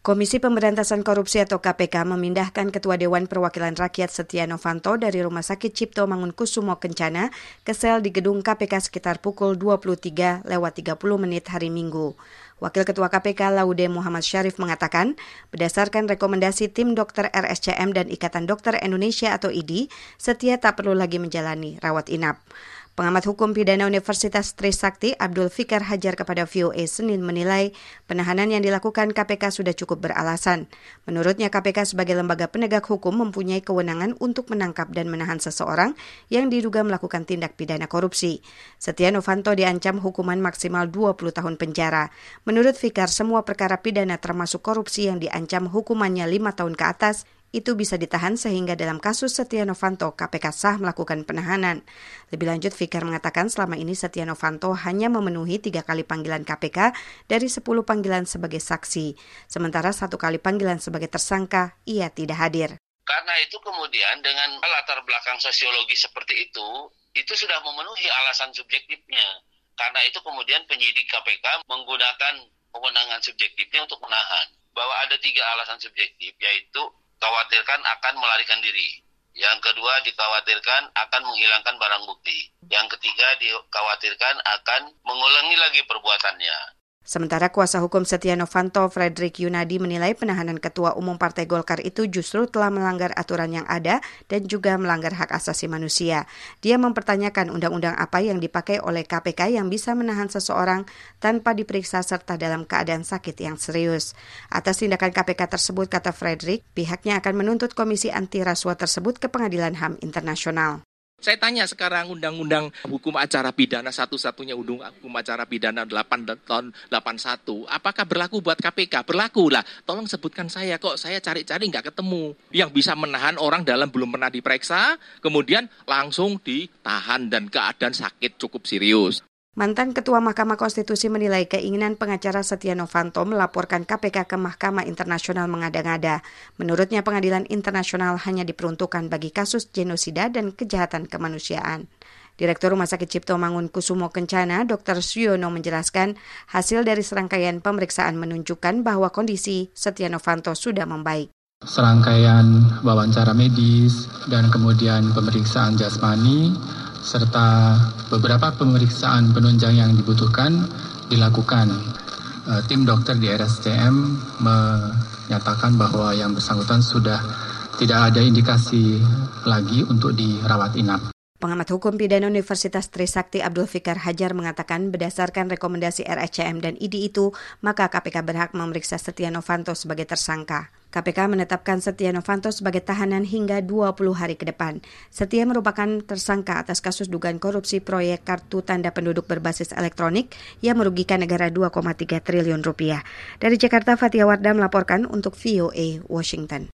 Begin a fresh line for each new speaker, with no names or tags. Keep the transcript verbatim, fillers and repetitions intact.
Komisi Pemberantasan Korupsi atau K P K memindahkan Ketua Dewan Perwakilan Rakyat Setia Novanto dari Rumah Sakit Cipto Mangunkusumo Kencana ke sel di gedung K P K sekitar pukul dua puluh tiga lewat tiga puluh menit hari Minggu. Wakil Ketua K P K Laude Muhammad Syarif mengatakan, berdasarkan rekomendasi tim dokter R S C M dan Ikatan Dokter Indonesia atau I D I, Setia tak perlu lagi menjalani rawat inap. Pengamat Hukum Pidana Universitas Trisakti Abdul Fikar Hajar kepada V O A Senin menilai penahanan yang dilakukan K P K sudah cukup beralasan. Menurutnya K P K sebagai lembaga penegak hukum mempunyai kewenangan untuk menangkap dan menahan seseorang yang diduga melakukan tindak pidana korupsi. Setia Novanto diancam hukuman maksimal dua puluh tahun penjara. Menurut Fikar, semua perkara pidana termasuk korupsi yang diancam hukumannya lima tahun ke atas itu bisa ditahan sehingga dalam kasus Setia Novanto K P K sah melakukan penahanan. Lebih lanjut, Fikar mengatakan selama ini Setia Novanto hanya memenuhi tiga kali panggilan K P K dari sepuluh panggilan sebagai saksi. Sementara satu kali panggilan sebagai tersangka, ia tidak hadir.
Karena itu kemudian dengan latar belakang sosiologi seperti itu, itu sudah memenuhi alasan subjektifnya. Karena itu kemudian penyidik K P K menggunakan kewenangan subjektifnya untuk menahan. Bahwa ada tiga alasan subjektif, yaitu khawatirkan akan melarikan diri. Yang kedua, dikhawatirkan akan menghilangkan barang bukti. Yang ketiga, dikhawatirkan akan mengulangi lagi perbuatannya.
Sementara kuasa hukum Setia Novanto, Frederick Yunadi, menilai penahanan Ketua Umum Partai Golkar itu justru telah melanggar aturan yang ada dan juga melanggar hak asasi manusia. Dia mempertanyakan undang-undang apa yang dipakai oleh K P K yang bisa menahan seseorang tanpa diperiksa serta dalam keadaan sakit yang serius. Atas tindakan K P K tersebut, kata Frederick, pihaknya akan menuntut Komisi Anti Rasuah tersebut ke Pengadilan H A M Internasional.
Saya tanya sekarang Undang-Undang Hukum Acara Pidana satu-satunya undang Hukum Acara Pidana delapan tahun delapan puluh satu, apakah berlaku buat K P K? Berlaku lah. Tolong sebutkan saya, kok saya cari-cari nggak ketemu. Yang bisa menahan orang dalam belum pernah diperiksa, kemudian langsung ditahan dan keadaan sakit cukup serius.
Mantan Ketua Mahkamah Konstitusi menilai keinginan pengacara Setia Novanto melaporkan K P K ke Mahkamah Internasional mengada-ngada. Menurutnya pengadilan internasional hanya diperuntukkan bagi kasus genosida dan kejahatan kemanusiaan. Direktur Rumah Sakit Cipto Mangunkusumo Kencana, Dokter Suyono menjelaskan hasil dari serangkaian pemeriksaan menunjukkan bahwa kondisi Setia Novanto sudah membaik.
Serangkaian wawancara medis dan kemudian pemeriksaan jasmani serta beberapa pemeriksaan penunjang yang dibutuhkan dilakukan. E, tim dokter di R S C M menyatakan bahwa yang bersangkutan sudah tidak ada indikasi lagi untuk dirawat inap.
Pengamat Hukum Pidana Universitas Trisakti Abdul Fikar Hajar mengatakan berdasarkan rekomendasi R S C M dan I D I itu, maka K P K berhak memeriksa Setia Novanto sebagai tersangka. K P K menetapkan Setia Novanto sebagai tahanan hingga dua puluh hari ke depan. Setia merupakan tersangka atas kasus dugaan korupsi proyek kartu tanda penduduk berbasis elektronik yang merugikan negara dua koma tiga triliun rupiah. Dari Jakarta, Fatia Wardah melaporkan untuk V O A Washington.